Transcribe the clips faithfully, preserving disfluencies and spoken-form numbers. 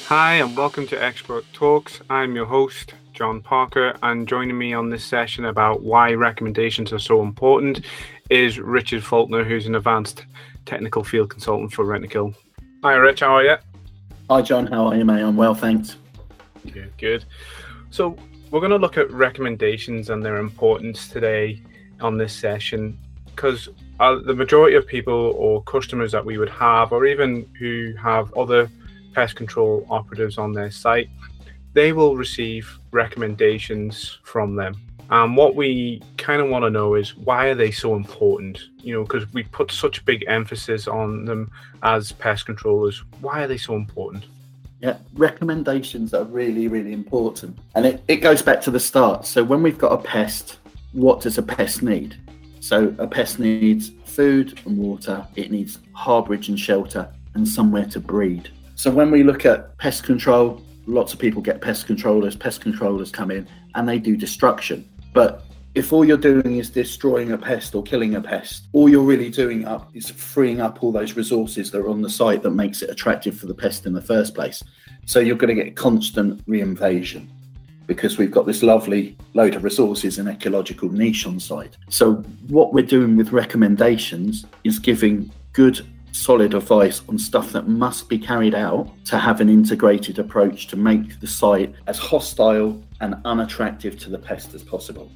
Hi, and welcome to Expert Talks. I'm your host, John Parker, and joining me on this session about why recommendations are so important is Richard Faulkner, who's an advanced technical field consultant for Rentokil. Hi, Rich, how are you? Hi, John, how are you, mate? I'm well, thanks. Good, good. So we're going to look at recommendations and their importance today on this session, because uh, the majority of people or customers that we would have, or even who have other pest control operatives on their site, they will receive recommendations from them. And what we kind of want to know is, why are they so important? You know, because we put such big emphasis on them as pest controllers. Why are they so important? Yeah, recommendations are really, really important. And it, it goes back to the start. So when we've got a pest, what does a pest need? So a pest needs food and water. It needs harbourage and shelter and somewhere to breed. So when we look at pest control, lots of people get pest controllers. Pest controllers come in and they do destruction. But if all you're doing is destroying a pest or killing a pest, all you're really doing up is freeing up all those resources that are on the site that makes it attractive for the pest in the first place. So you're going to get constant reinvasion because we've got this lovely load of resources and ecological niche on site. So what we're doing with recommendations is giving good solid advice on stuff that must be carried out to have an integrated approach to make the site as hostile and unattractive to the pest as possible.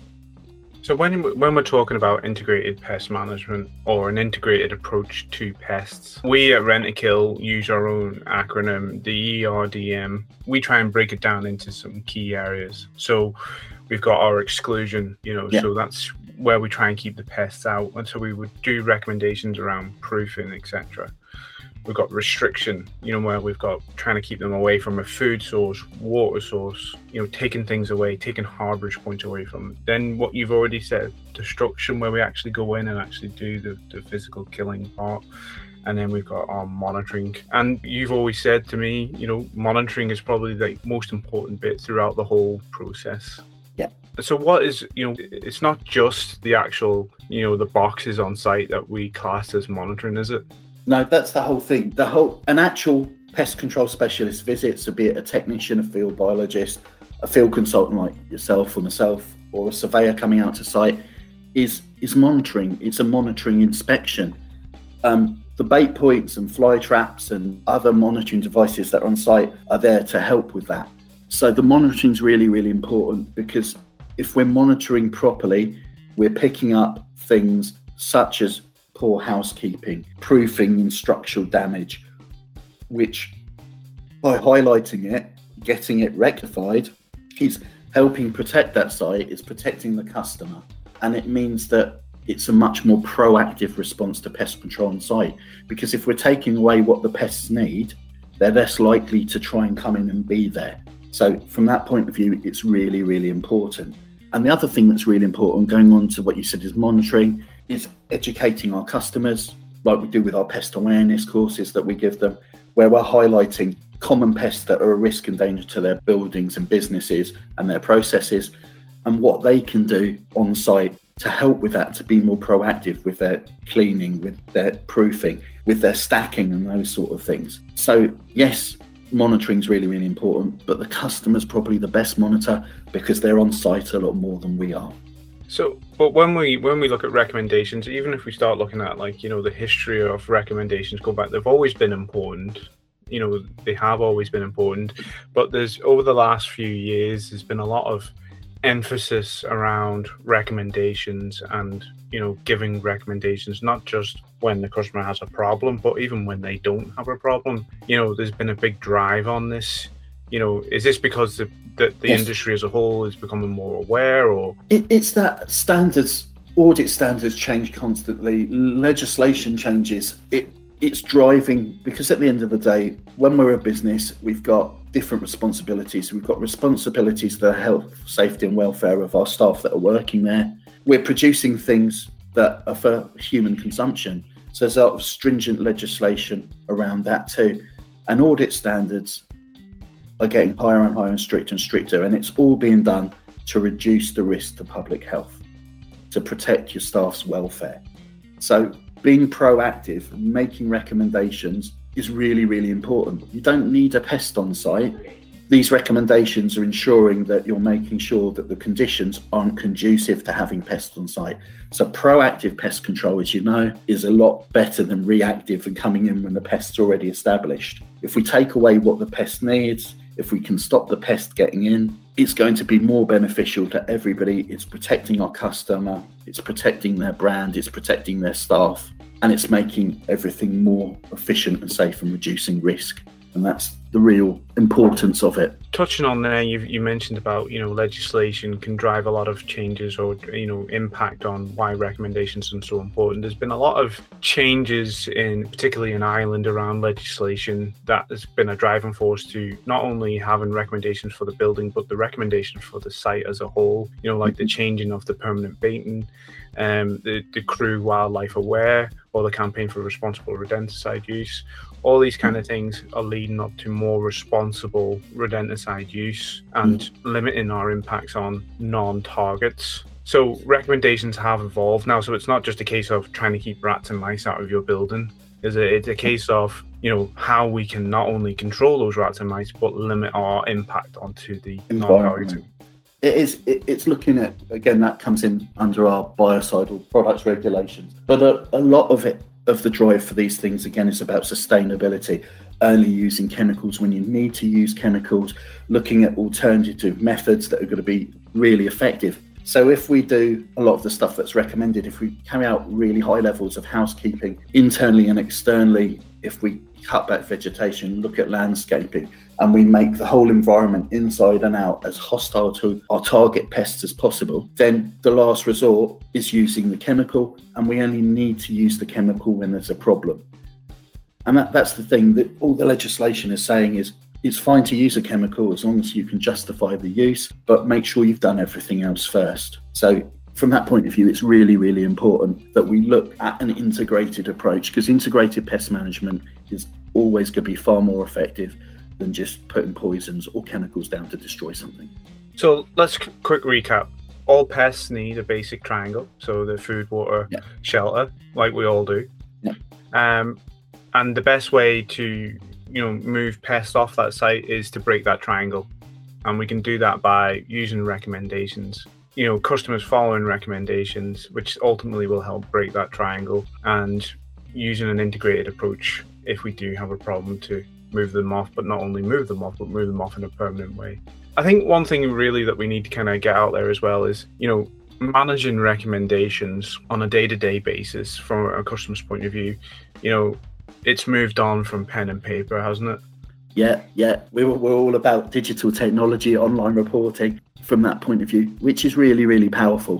So when when we're talking about integrated pest management or an integrated approach to pests, we at Rentokil use our own acronym, the E R D M. We try and break it down into some key areas. So we've got our exclusion, you know, yeah. So that's where we try and keep the pests out. And so we would do recommendations around proofing, et cetera. We've got restriction, you know, where we've got trying to keep them away from a food source, water source, you know, taking things away, taking harbourage points away from them. Then what you've already said, destruction, where we actually go in and actually do the, the physical killing part. And then we've got our monitoring. And you've always said to me, you know, monitoring is probably the most important bit throughout the whole process. Yeah. So what is, you know, it's not just the actual, you know, the boxes on site that we class as monitoring, is it? No, that's the whole thing. The whole, an actual pest control specialist visit, so be it a technician, a field biologist, a field consultant like yourself or myself, or a surveyor coming out to site, is is monitoring. It's a monitoring inspection. Um, the bait points and fly traps and other monitoring devices that are on site are there to help with that. So the monitoring is really, really important, because if we're monitoring properly, we're picking up things such as poor housekeeping, proofing and structural damage, which by highlighting it, getting it rectified, is helping protect that site, is protecting the customer. And it means that it's a much more proactive response to pest control on site, because if we're taking away what the pests need, they're less likely to try and come in and be there. So from that point of view, it's really, really important. And the other thing that's really important, going on to what you said is monitoring, is educating our customers, like we do with our pest awareness courses that we give them, where we're highlighting common pests that are a risk and danger to their buildings and businesses and their processes, and what they can do on site to help with that, to be more proactive with their cleaning, with their proofing, with their stacking and those sort of things. So yes, monitoring is really, really important, but the customer's probably the best monitor because they're on site a lot more than we are. So, but when we when we look at recommendations, even if we start looking at, like, you know, the history of recommendations, go back, they've always been important. You know, they have always been important, but there's, over the last few years, there's been a lot of emphasis around recommendations and, you know, giving recommendations, not just when the customer has a problem, but even when they don't have a problem. You know, there's been a big drive on this. You know, is this because the the, the yes. industry as a whole is becoming more aware, or? It, it's that standards, audit standards change constantly, legislation changes. It It's driving, because at the end of the day, when we're a business, we've got different responsibilities. We've got responsibilities for the health, safety and welfare of our staff that are working there. We're producing things that are for human consumption. So there's a lot of stringent legislation around that too. And audit standards are getting higher and higher and stricter and stricter. And it's all being done to reduce the risk to public health, to protect your staff's welfare. So being proactive, making recommendations is really, really important. You don't need a pest on site. These recommendations are ensuring that you're making sure that the conditions aren't conducive to having pests on site. So proactive pest control, as you know, is a lot better than reactive and coming in when the pest's already established. If we take away what the pest needs, if we can stop the pest getting in, it's going to be more beneficial to everybody. It's protecting our customer, it's protecting their brand, it's protecting their staff, and it's making everything more efficient and safe and reducing risk. And that's the real importance of it. Touching on there, you you mentioned about, you know, legislation can drive a lot of changes or, you know, impact on why recommendations are so important. There's been a lot of changes in, particularly in Ireland, around legislation that has been a driving force to not only having recommendations for the building, but the recommendations for the site as a whole. You know, like the changing of the permanent baiting, um, the, the crew wildlife aware, or the campaign for responsible rodenticide use. All these kind of things are leading up to more responsible rodenticide use and mm. limiting our impacts on non-targets. So recommendations have evolved now. So it's not just a case of trying to keep rats and mice out of your building. It's a, it's a case of, you know, how we can not only control those rats and mice, but limit our impact onto the non-targets. It is, it, it's looking at, again, that comes in under our biocidal products regulations. But a, a lot of it, of the drive for these things, again, is about sustainability, only using chemicals when you need to use chemicals, looking at alternative methods that are going to be really effective. So if we do a lot of the stuff that's recommended, if we carry out really high levels of housekeeping internally and externally, if we cut back vegetation, look at landscaping, and we make the whole environment inside and out as hostile to our target pests as possible, then the last resort is using the chemical, and we only need to use the chemical when there's a problem. And that, that's the thing that all the legislation is saying is it's fine to use a chemical as long as you can justify the use, but make sure you've done everything else first. So from that point of view, it's really, really important that we look at an integrated approach, because integrated pest management is always going to be far more effective than just putting poisons or chemicals down to destroy something. So let's c- quick recap. All pests need a basic triangle, so the food, water, yeah. shelter, like we all do. Yeah. Um, and the best way to, you know, move pests off that site is to break that triangle, and we can do that by using recommendations. You know, customers following recommendations, which ultimately will help break that triangle, and using an integrated approach if we do have a problem to move them off, but not only move them off, but move them off in a permanent way. I think one thing really that we need to kind of get out there as well is, you know, managing recommendations on a day-to-day basis from a customer's point of view. You know, it's moved on from pen and paper, hasn't it? Yeah, yeah. We're, we're all about digital technology, online reporting from that point of view, which is really, really powerful.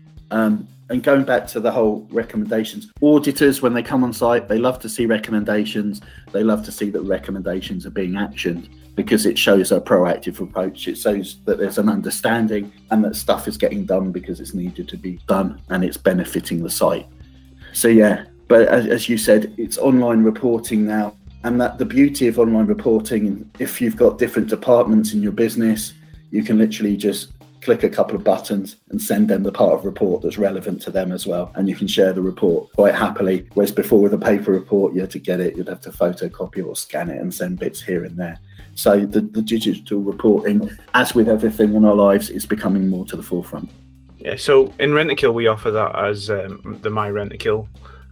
Um, and going back to the whole recommendations, auditors, when they come on site, they love to see recommendations. They love to see that recommendations are being actioned, because it shows a proactive approach. It shows that there's an understanding and that stuff is getting done because it's needed to be done and it's benefiting the site. So yeah, but as, as you said, it's online reporting now. And that the beauty of online reporting, if you've got different departments in your business, you can literally just click a couple of buttons and send them the part of report that's relevant to them as well. And you can share the report quite happily. Whereas before with a paper report, you had to get it, you'd have to photocopy or scan it and send bits here and there. So the, the digital reporting, as with everything in our lives, is becoming more to the forefront. Yeah, so in Rentokil, we offer that as um, the My Rentokil.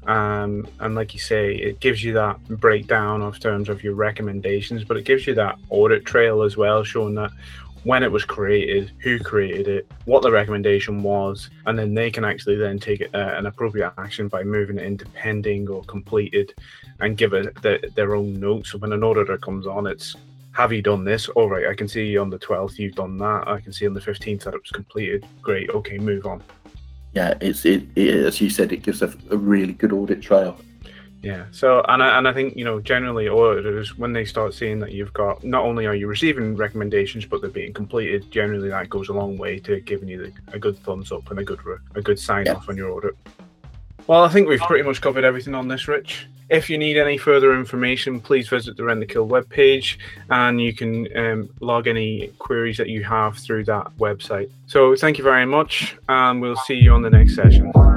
Um, and like you say, it gives you that breakdown of terms of your recommendations, but it gives you that audit trail as well, showing that when it was created, who created it, what the recommendation was, and then they can actually then take uh, an appropriate action by moving it into pending or completed and give it the, their own notes. So when an auditor comes on, it's, have you done this? All right, I can see on the twelfth you've done that. I can see on the fifteenth that it was completed. Great, okay, move on. Yeah, it's it, it as you said, it gives a, a really good audit trail. Yeah, so and I, and I think, you know, generally auditors, when they start seeing that you've got, not only are you receiving recommendations, but they're being completed, generally that goes a long way to giving you the, a good thumbs up and a good a good sign yeah. off on your audit. Well, I think we've pretty much covered everything on this, Rich. If you need any further information, please visit the Rentokil webpage, and you can um, log any queries that you have through that website. So thank you very much, and we'll see you on the next session.